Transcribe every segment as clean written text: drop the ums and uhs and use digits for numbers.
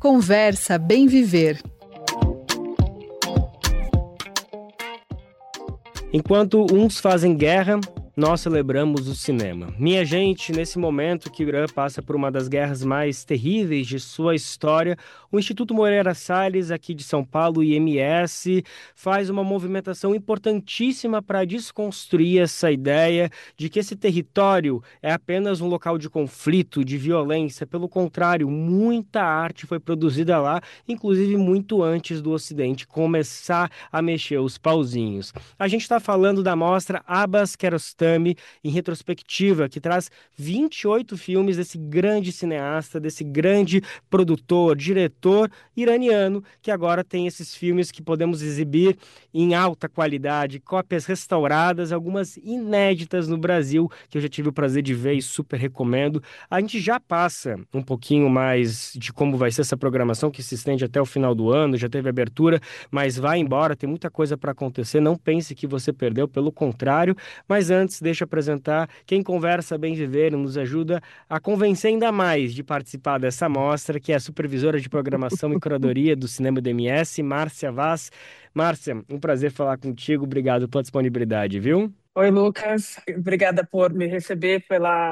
Conversa Bem Viver. Enquanto uns fazem guerra, nós celebramos o cinema. Minha gente, nesse momento que o Irã passa por uma das guerras mais terríveis de sua história, o Instituto Moreira Salles, aqui de São Paulo, IMS, faz uma movimentação importantíssima para desconstruir essa ideia de que esse território é apenas um local de conflito, de violência. Pelo contrário, muita arte foi produzida lá, inclusive muito antes do Ocidente começar a mexer os pauzinhos. A gente está falando da mostra Abbas Kiarostami, em retrospectiva, que traz 28 filmes desse grande cineasta, desse grande produtor, diretor iraniano, que agora tem esses filmes que podemos exibir em alta qualidade, cópias restauradas, algumas inéditas no Brasil, que eu já tive o prazer de ver e super recomendo. A gente já passa um pouquinho mais de como vai ser essa programação, que se estende até o final do ano, já teve abertura, mas vai embora, tem muita coisa para acontecer, não pense que você perdeu, pelo contrário. Mas antes, deixa eu apresentar quem conversa Bem Viver e nos ajuda a convencer ainda mais de participar dessa mostra, que é a supervisora de programação e curadoria do Cinema do MS, Márcia Vaz. Márcia, um prazer falar contigo, obrigado pela disponibilidade, viu? Oi, Lucas. Obrigada por me receber,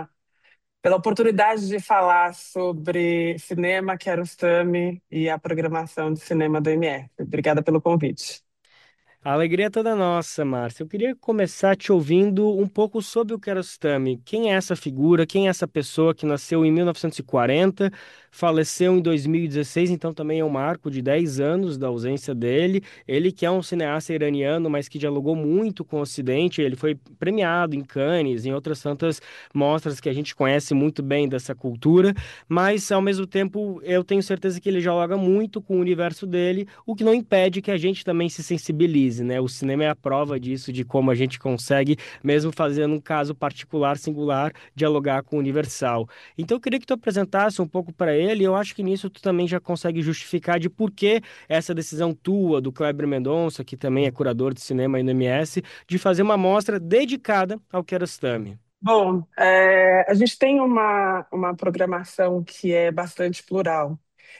pela oportunidade de falar sobre cinema, Kiarostami e a programação de cinema do MS. Obrigada pelo convite. A alegria é toda nossa, Márcia. Eu queria começar te ouvindo um pouco sobre o Kiarostami. Quem é essa figura? Quem é essa pessoa que nasceu em 1940, faleceu em 2016, então também é um marco de 10 anos da ausência dele. Ele que é um cineasta iraniano, mas que dialogou muito com o Ocidente. Ele foi premiado em Cannes, em outras tantas mostras que a gente conhece muito bem dessa cultura, mas ao mesmo tempo eu tenho certeza que ele dialoga muito com o universo dele, o que não impede que a gente também se sensibilize, né? O cinema é a prova disso, de como a gente consegue, mesmo fazendo um caso particular, singular, dialogar com o universal. Então eu queria que tu apresentasse um pouco para ele, eu acho que nisso tu também já consegue justificar de por que essa decisão tua, do Kleber Mendonça, que também é curador de cinema aí no MS, de fazer uma mostra dedicada ao Kiarostami. Bom, a gente tem uma programação que é bastante plural.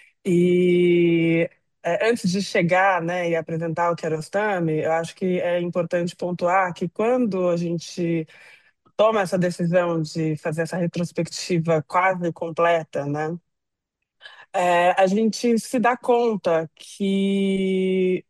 E antes de chegar, né, e apresentar o Kiarostami, eu acho que é importante pontuar que quando a gente toma essa decisão de fazer essa retrospectiva quase completa, né, a gente se dá conta que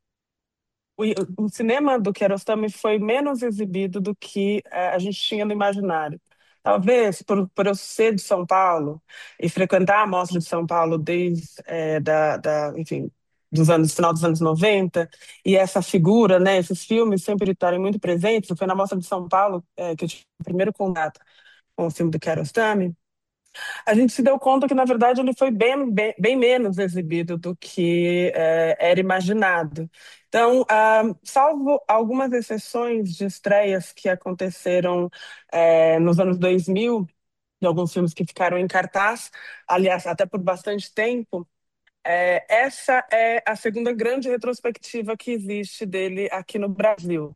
o, o cinema do Kiarostami foi menos exibido do que a gente tinha no imaginário. Talvez por eu ser de São Paulo e frequentar a Mostra de São Paulo desde enfim, final dos anos 90, e essa figura, né, esses filmes sempre estarem muito presentes. Foi na Mostra de São Paulo que eu tive o primeiro contato com o filme do Kiarostami. A gente se deu conta que, na verdade, ele foi bem menos exibido do que era imaginado. Então, salvo algumas exceções de estreias que aconteceram nos anos 2000, de alguns filmes que ficaram em cartaz, aliás, até por bastante tempo, essa é a segunda grande retrospectiva que existe dele aqui no Brasil.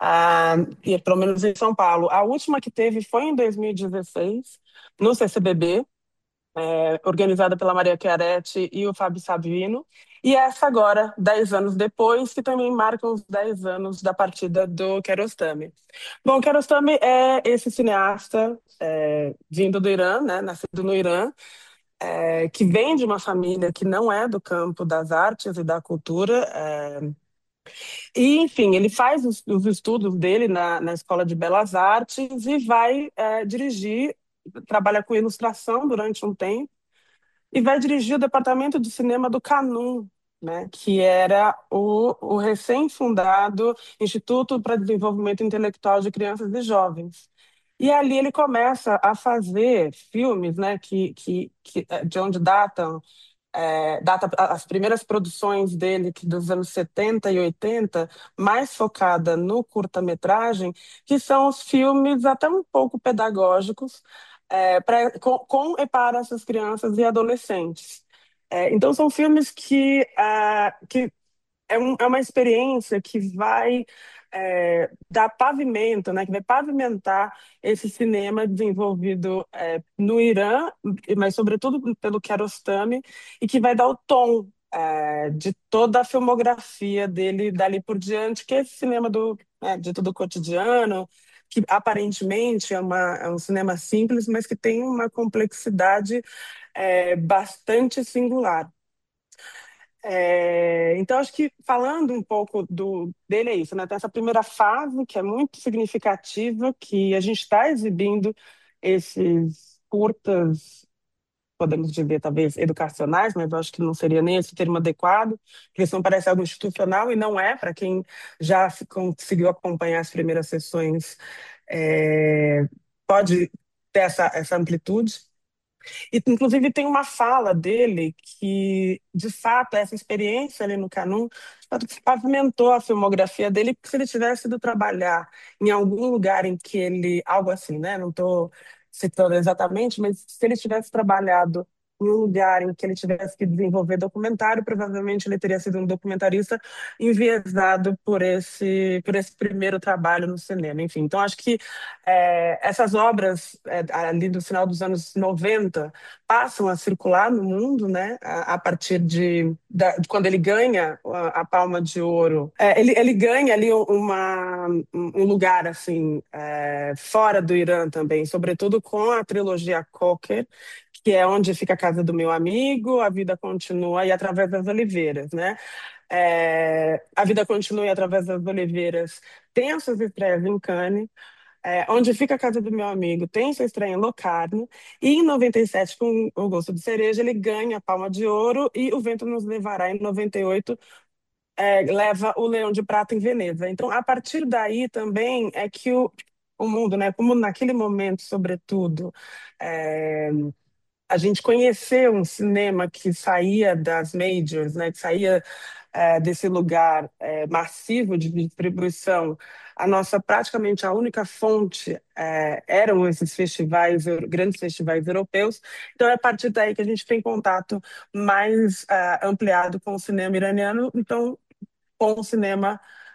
E pelo menos em São Paulo. A última que teve foi em 2016, no CCBB, organizada pela Maria Chiaretti e o Fábio Sabino, e essa agora, 10 anos depois, que também marca os 10 anos da partida do Kiarostami. Bom, Kiarostami é esse cineasta vindo do Irã, né, nascido no Irã, que vem de uma família que não é do campo das artes e da cultura, e, enfim, ele faz os estudos dele na Escola de Belas Artes e vai dirigir, trabalha com ilustração durante um tempo, e vai dirigir o departamento de cinema do Canum, né, que era o recém-fundado Instituto para Desenvolvimento Intelectual de Crianças e Jovens. E ali ele começa a fazer filmes, né, de onde data as primeiras produções dele, que dos anos 70 e 80, mais focada no curta-metragem, que são os filmes até um pouco pedagógicos, com e para essas crianças e adolescentes. Então, são filmes que é uma experiência que vai dar pavimento, né, que vai pavimentar esse cinema desenvolvido no Irã, mas sobretudo pelo Kiarostami, e que vai dar o tom de toda a filmografia dele dali por diante, que é esse cinema dito do cotidiano, que aparentemente é um cinema simples, mas que tem uma complexidade bastante singular. Então, acho que falando um pouco dele é isso, né? Tem essa primeira fase que é muito significativa, que a gente está exibindo esses curtas, podemos dizer, talvez, educacionais, mas eu acho que não seria nem esse termo adequado, porque isso não parece algo institucional e não é, para quem já conseguiu acompanhar as primeiras sessões, é, pode ter essa amplitude. E, inclusive, tem uma fala dele que, de fato, essa experiência ali no Canum, de fato, que pavimentou a filmografia dele, porque se ele tivesse ido trabalhar em algum lugar em que ele, algo assim, né? Não estou citando exatamente, mas se ele tivesse trabalhado em um lugar em que ele tivesse que desenvolver documentário, provavelmente ele teria sido um documentarista enviesado por esse primeiro trabalho no cinema. Enfim, então acho que essas obras ali do final dos anos 90 passam a circular no mundo, né? A partir de quando ele ganha a Palma de Ouro. Ele ganha ali um lugar assim fora do Irã também, sobretudo com a trilogia Cocker, que é Onde Fica a Casa do Meu Amigo, A Vida Continua e Através das Oliveiras, né? A Vida Continua e Através das Oliveiras tem as suas estreias em Cannes. Onde Fica a Casa do Meu Amigo tem sua estreia em Locarno, e em 97, com O Gosto de Cereja, ele ganha a Palma de Ouro, e O Vento Nos Levará, em 98, leva o Leão de Prata em Veneza. Então, a partir daí também é que o mundo, né, como naquele momento, sobretudo, é, a gente conheceu um cinema que saía das majors, né, que saía desse lugar massivo de distribuição. A nossa praticamente a única fonte eram esses festivais, grandes festivais europeus. Então é a partir daí que a gente tem contato mais ampliado com o cinema iraniano, então com o cinema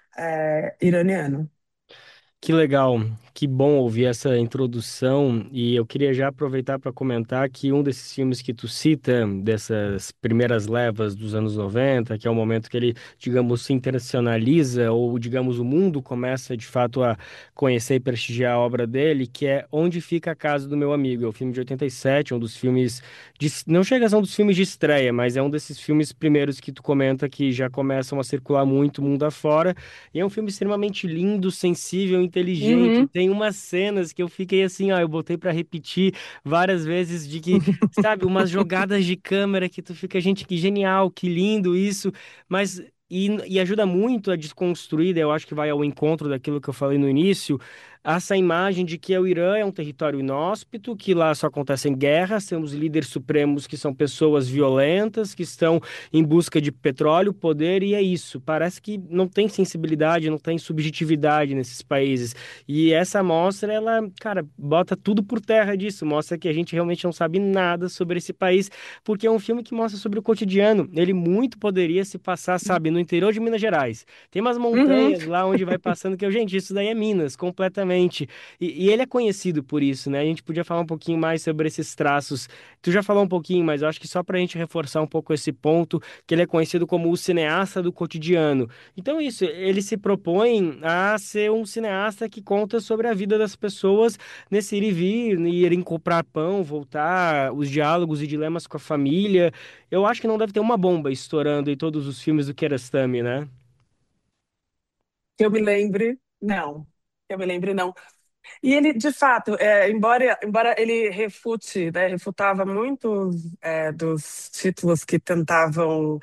iraniano. Que legal, que bom ouvir essa introdução. E eu queria já aproveitar para comentar que um desses filmes que tu cita, dessas primeiras levas dos anos 90, que é o momento que ele, digamos, se internacionaliza, ou, digamos, o mundo começa de fato a conhecer e prestigiar a obra dele, que é Onde Fica a Casa do Meu Amigo. É o filme de 87, um dos filmes não chega a ser um dos filmes de estreia, mas é um desses filmes primeiros que tu comenta que já começam a circular muito mundo afora. E é um filme extremamente lindo, sensível, inteligente. Uhum. Tem umas cenas que eu fiquei assim, ó, eu botei pra repetir várias vezes de que, sabe, umas jogadas de câmera que tu fica, gente, que genial, que lindo isso, mas e ajuda muito a desconstruir, daí eu acho que vai ao encontro daquilo que eu falei no início, essa imagem de que o Irã é um território inóspito, que lá só acontecem guerras, temos líderes supremos que são pessoas violentas, que estão em busca de petróleo, poder, e é isso. Parece que não tem sensibilidade, não tem subjetividade nesses países. E essa amostra, ela, cara, bota tudo por terra disso, mostra que a gente realmente não sabe nada sobre esse país, porque é um filme que mostra sobre o cotidiano. Ele muito poderia se passar, sabe, no interior de Minas Gerais. Tem umas Uhum. montanhas lá onde vai passando que eu, gente, isso daí é Minas, completamente. E ele é conhecido por isso, né? A gente podia falar um pouquinho mais sobre esses traços. Tu já falou um pouquinho, mas eu acho que só pra gente reforçar um pouco esse ponto, que ele é conhecido como o cineasta do cotidiano. Então, isso, ele se propõe a ser um cineasta que conta sobre a vida das pessoas nesse ir e vir, irem comprar pão, voltar, os diálogos e dilemas com a família. Eu acho que não deve ter uma bomba estourando em todos os filmes do Kiarostami, né? Que eu me lembre, não. Que eu me lembre, não. E ele, de fato, embora ele refutava muitos dos títulos que tentavam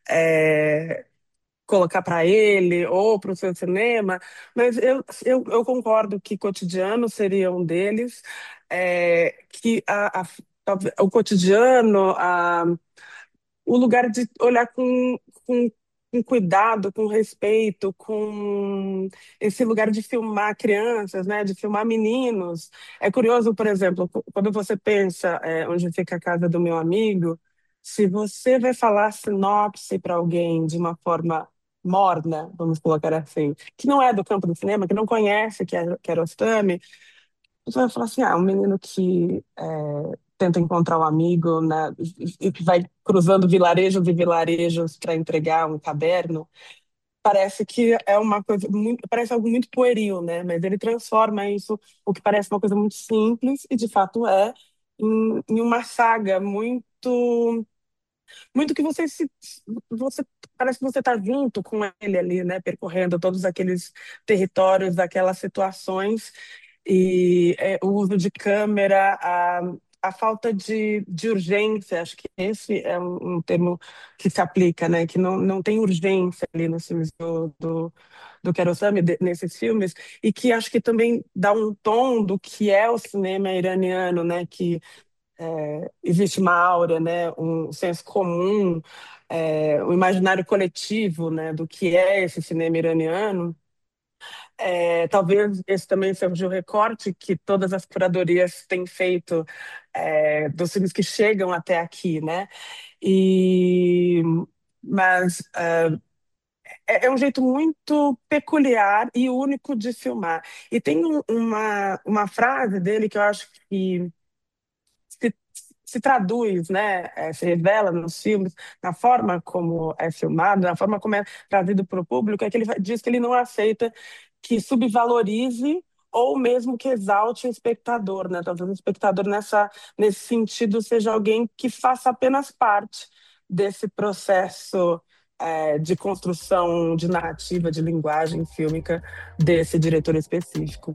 é, colocar para ele ou para o seu cinema, mas eu concordo que Cotidiano seria um deles, que o cotidiano, o lugar de olhar com cuidado, com respeito, com esse lugar de filmar crianças, né, de filmar meninos. É curioso, por exemplo, quando você pensa onde fica a casa do meu amigo, se você vai falar sinopse para alguém de uma forma morna, vamos colocar assim, que não é do campo do cinema, que não conhece Kiarostami, você vai falar assim, um menino que tenta encontrar um amigo e que vai cruzando vilarejos e vilarejos para entregar um caderno. Parece que é uma coisa muito, parece algo muito pueril, né? Mas ele transforma isso, o que parece uma coisa muito simples, e de fato é, em uma saga muito que você parece que você está junto com ele ali, né? Percorrendo todos aqueles territórios, aquelas situações, e o uso de câmera, a falta de urgência, acho que esse é um termo que se aplica, né? Que não tem urgência ali nos filmes do Kiarostami, nesses filmes, e que acho que também dá um tom do que é o cinema iraniano, né? Que existe uma aura, né? Um senso comum, um imaginário coletivo, né? Do que é esse cinema iraniano. Talvez esse também seja o recorte que todas as curadorias têm feito dos filmes que chegam até aqui, né? E, mas é um jeito muito peculiar e único de filmar. E tem uma frase dele que eu acho que se, se traduz, né, se revela nos filmes, na forma como é filmado, na forma como é trazido para o público, é que ele diz que ele não aceita que subvalorize ou mesmo que exalte o espectador, né? Talvez o espectador nesse sentido seja alguém que faça apenas parte desse processo de construção de narrativa, de linguagem fílmica desse diretor específico.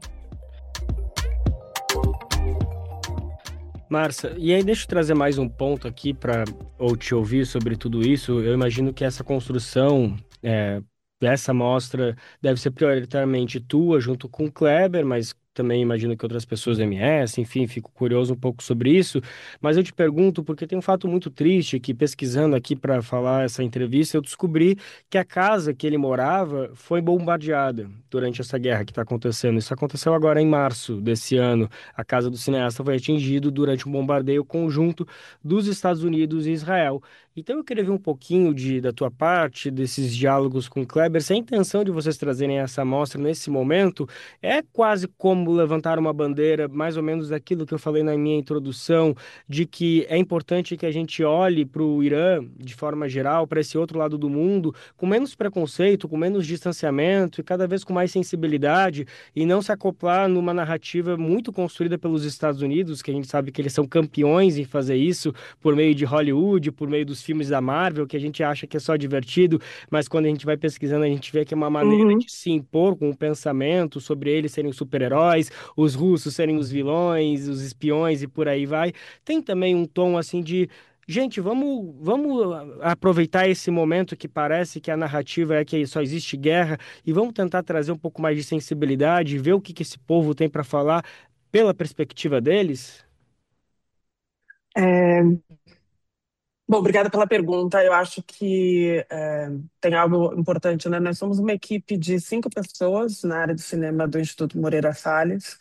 Marcia, e aí deixa eu trazer mais um ponto aqui para ou te ouvir sobre tudo isso. Eu imagino que essa construção dessa mostra deve ser prioritariamente tua junto com o Kleber, mas também imagino que outras pessoas do MS, enfim, fico curioso um pouco sobre isso. Mas eu te pergunto porque tem um fato muito triste que pesquisando aqui para falar essa entrevista, eu descobri que a casa que ele morava foi bombardeada durante essa guerra que está acontecendo. Isso aconteceu agora em março desse ano. A casa do cineasta foi atingido durante um bombardeio conjunto dos Estados Unidos e Israel. Então eu queria ver um pouquinho da tua parte, desses diálogos com o Kleber, se a intenção de vocês trazerem essa amostra nesse momento é quase como levantar uma bandeira, mais ou menos daquilo que eu falei na minha introdução, de que é importante que a gente olhe para o Irã, de forma geral, para esse outro lado do mundo, com menos preconceito, com menos distanciamento e cada vez com mais sensibilidade, e não se acoplar numa narrativa muito construída pelos Estados Unidos, que a gente sabe que eles são campeões em fazer isso por meio de Hollywood, por meio dos filmes da Marvel, que a gente acha que é só divertido, mas quando a gente vai pesquisando, a gente vê que é uma maneira Uhum. de se impor com o pensamento sobre eles serem os super-heróis, os russos serem os vilões, os espiões e por aí vai. Tem também um tom assim de gente, vamos aproveitar esse momento que parece que a narrativa é que só existe guerra e vamos tentar trazer um pouco mais de sensibilidade, ver o que esse povo tem para falar pela perspectiva deles? É, Bom, obrigada pela pergunta. Eu acho que tem algo importante, né? Nós somos uma equipe de 5 pessoas na área de cinema do Instituto Moreira Salles.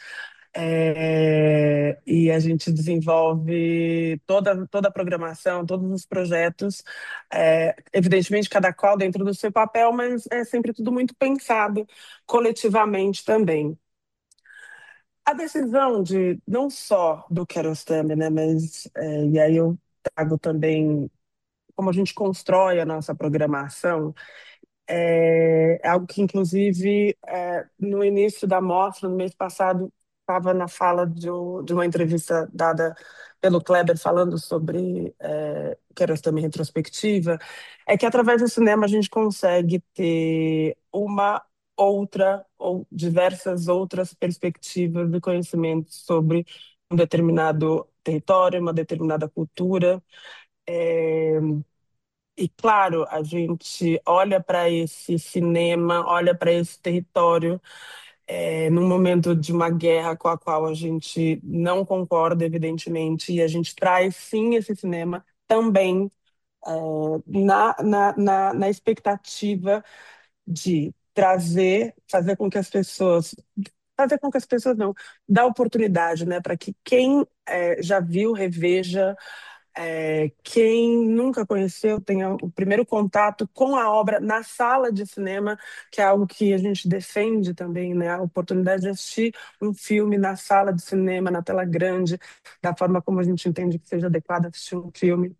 E a gente desenvolve toda a programação, todos os projetos, evidentemente, cada qual dentro do seu papel, mas é sempre tudo muito pensado coletivamente também. A decisão de não só do Kiarostami, né, mas e aí eu trago também como a gente constrói a nossa programação, é algo que, inclusive, no início da mostra, no mês passado, estava na fala de uma entrevista dada pelo Kleber falando sobre querostomia retrospectiva, é que através do cinema a gente consegue ter uma outra ou diversas outras perspectivas de conhecimento sobre um determinado território, uma determinada cultura. É, e claro, a gente olha para esse cinema, olha para esse território, num momento de uma guerra com a qual a gente não concorda, evidentemente, e a gente traz sim esse cinema também na expectativa de fazer com que as pessoas. Fazer com que as pessoas não, dar oportunidade, né, para que quem já viu, reveja Quem nunca conheceu tenha o primeiro contato com a obra na sala de cinema, que é algo que a gente defende também, né? A oportunidade de assistir um filme na sala de cinema, na tela grande, da forma como a gente entende que seja adequado assistir um filme.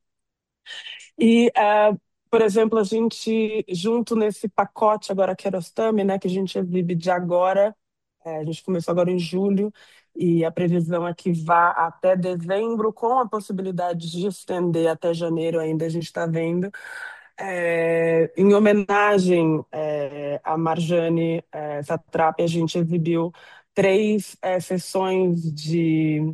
E, por exemplo, a gente, junto nesse pacote agora Kiarostami, né, que a gente exibe de agora, a gente começou agora em julho, e a previsão é que vá até dezembro, com a possibilidade de estender até janeiro ainda, a gente está vendo. Em homenagem a Marjane Satrapi, a gente exibiu três sessões de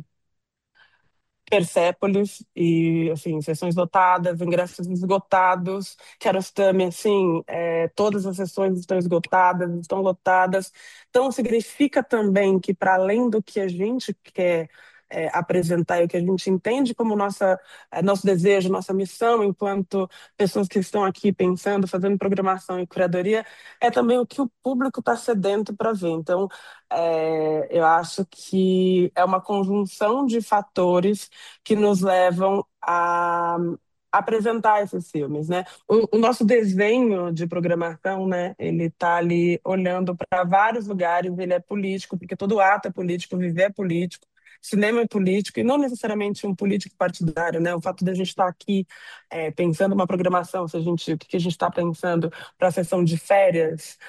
Persépolis e assim sessões lotadas, ingressos esgotados. Kiarostami, assim, todas as sessões estão esgotadas, estão lotadas. Então significa também que para além do que a gente quer apresentar e o que a gente entende como nosso desejo, nossa missão enquanto pessoas que estão aqui pensando, fazendo programação e curadoria, é também o que o público está sedento para ver. Então, eu acho que é uma conjunção de fatores que nos levam a apresentar esses filmes, né? O nosso desenho de programação, né? Ele está ali olhando para vários lugares. Ele é político, porque todo ato é político, viver é político. Cinema é político e não necessariamente um político partidário, né? O fato de a gente estar aqui pensando uma programação, se a gente, o que que a gente está pensando para a sessão de férias,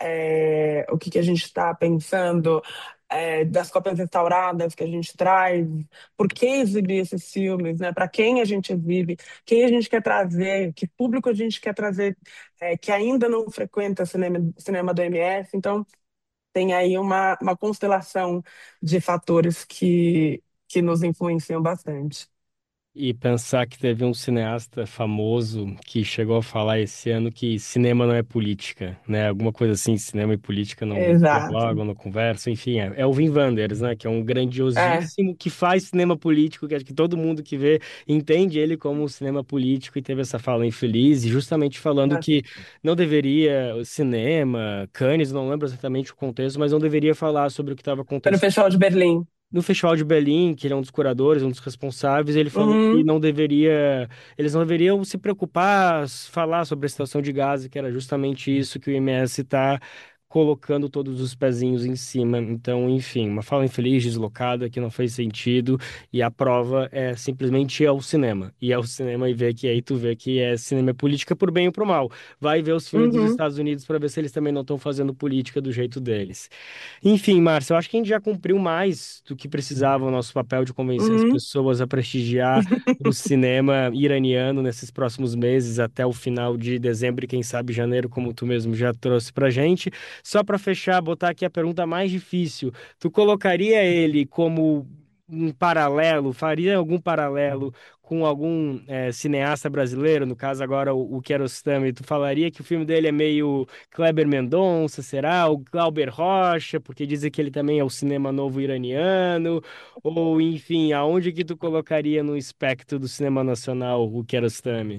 o que que a gente está pensando das cópias restauradas que a gente traz, por que exibir esses filmes, né? Para quem a gente exibe, quem a gente quer trazer, que público a gente quer trazer que ainda não frequenta cinema do MS. Então, tem aí uma constelação de fatores que nos influenciam bastante. E pensar que teve um cineasta famoso que chegou a falar esse ano que cinema não é política, né? Alguma coisa assim, cinema e política não Exato. dialogam, não conversam, enfim, é o Wim Wenders, né? Que é um É, grandiosíssimo que faz cinema político, que acho que todo mundo que vê entende ele como um cinema político e teve essa fala infeliz, e justamente falando que não deveria o cinema, Cannes, não lembro exatamente o contexto, mas não deveria falar sobre o que estava foi no acontecendo Festival de Berlim. no Festival de Berlim, que ele é um dos curadores, um dos responsáveis, ele falou que Uhum, não deveria, eles não deveriam se preocupar, falar sobre a situação de Gaza, que era justamente isso que o IMS está colocando todos os pezinhos em cima. Então, enfim, uma fala infeliz, deslocada, que não fez sentido, e a prova é simplesmente é o cinema. E é o cinema e ver que aí tu vê que é cinema é política por bem ou por mal. Vai ver os filmes dos uhum, Estados Unidos para ver se eles também não estão fazendo política do jeito deles. Enfim, Márcio, eu acho que a gente já cumpriu mais do que precisava o nosso papel de convencer as uhum. pessoas a prestigiar o cinema iraniano nesses próximos meses, até o final de dezembro e quem sabe janeiro, como tu mesmo já trouxe pra gente. Só para fechar, botar aqui a pergunta mais difícil. Tu colocaria ele como um paralelo, faria algum paralelo com algum cineasta brasileiro, no caso agora o Kiarostami, tu falaria que o filme dele é meio Kleber Mendonça, será? O Glauber Rocha, porque dizem que ele também é o cinema novo iraniano, ou enfim, aonde que tu colocaria no espectro do cinema nacional o Kiarostami?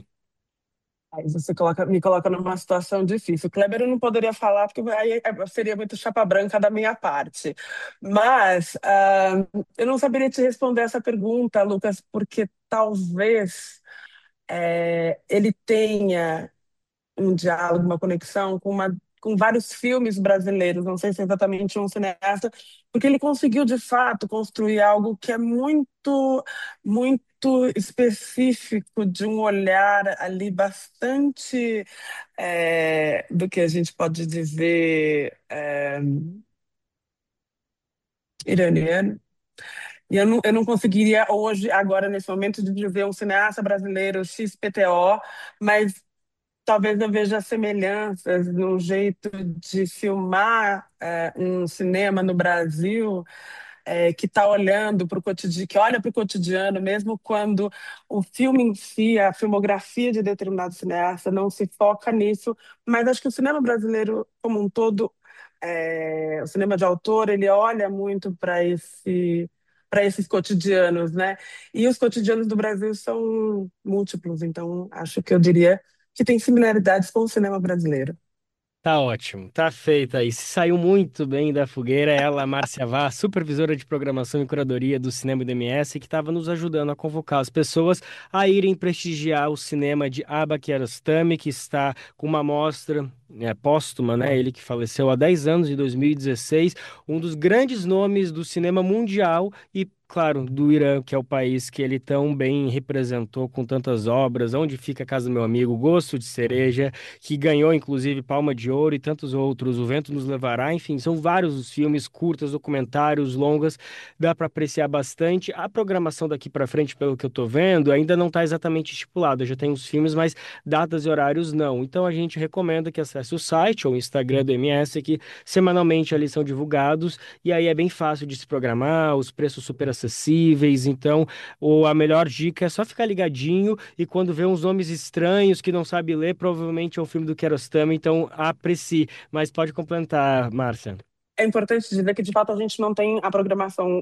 Aí você me coloca numa situação difícil. O Kleber eu não poderia falar, porque aí seria muito chapa branca da minha parte. Mas eu não saberia te responder essa pergunta, Lucas, porque talvez ele tenha um diálogo, uma conexão com vários filmes brasileiros, não sei se é exatamente um cineasta, porque ele conseguiu de fato construir algo que é muito específico, de um olhar ali bastante do que a gente pode dizer iraniano. E eu não conseguiria hoje, agora, nesse momento, de dizer um cineasta brasileiro XPTO, mas talvez eu veja semelhanças no jeito de filmar um cinema no Brasil que está olhando para o cotidiano, que olha para o cotidiano, mesmo quando o filme em si, a filmografia de determinado cineasta não se foca nisso, mas acho que o cinema brasileiro como um todo, o cinema de autor, ele olha muito para esses cotidianos, né? E os cotidianos do Brasil são múltiplos, então acho que eu diria que tem similaridades com o cinema brasileiro. Tá ótimo, tá feita aí. Se saiu muito bem da fogueira, ela, Márcia Vaz, supervisora de programação e curadoria do Cinema do MS, que estava nos ajudando a convocar as pessoas a irem prestigiar o cinema de Abba Kiarostami, que está com uma mostra póstuma, né? Ele que faleceu há 10 anos, em 2016, um dos grandes nomes do cinema mundial e, claro, do Irã, que é o país que ele tão bem representou com tantas obras, Onde Fica a Casa do Meu Amigo, Gosto de Cereja, que ganhou inclusive Palma de Ouro e tantos outros, O Vento Nos Levará, enfim, são vários os filmes, curtas, documentários, longas, dá para apreciar bastante. A programação daqui para frente, pelo que eu tô vendo, ainda não está exatamente estipulada, já tem os filmes, mas datas e horários não. Então a gente recomenda que acesse o site ou o Instagram do MS, que semanalmente ali são divulgados, e aí é bem fácil de se programar, os preços super acessíveis, então a melhor dica é só ficar ligadinho e quando vê uns nomes estranhos que não sabe ler, provavelmente é um filme do Kiarostami, então aprecie. Mas pode complementar, Márcia. É importante dizer que, de fato, a gente não tem a programação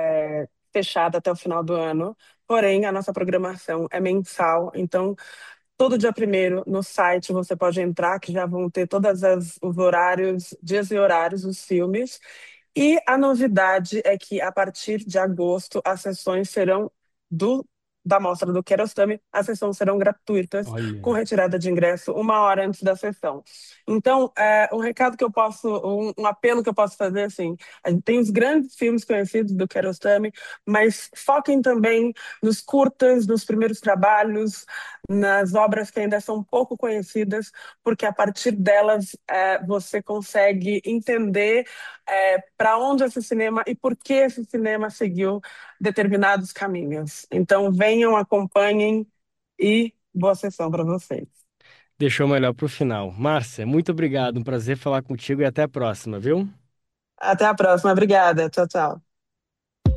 fechada até o final do ano, porém, a nossa programação é mensal, então todo dia primeiro no site você pode entrar, que já vão ter os horários, dias e horários dos filmes. E a novidade é que a partir de agosto as sessões serão do da mostra do Kiarostami, as sessões serão gratuitas, com Olha. retirada de ingresso 1 hora antes da sessão. Então, um recado que eu posso, um apelo que eu posso fazer, assim, a gente tem os grandes filmes conhecidos do Kiarostami, mas foquem também nos curtas, nos primeiros trabalhos, nas obras que ainda são pouco conhecidas, porque a partir delas você consegue entender para onde esse cinema e por que esse cinema seguiu determinados caminhos. Então, venham, acompanhem e boa sessão para vocês. Deixou melhor pro final. Márcia, muito obrigado. Um prazer falar contigo e até a próxima, viu? Até a próxima. Obrigada. Tchau, tchau.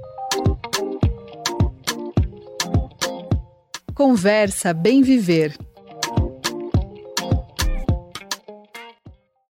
Conversa Bem Viver.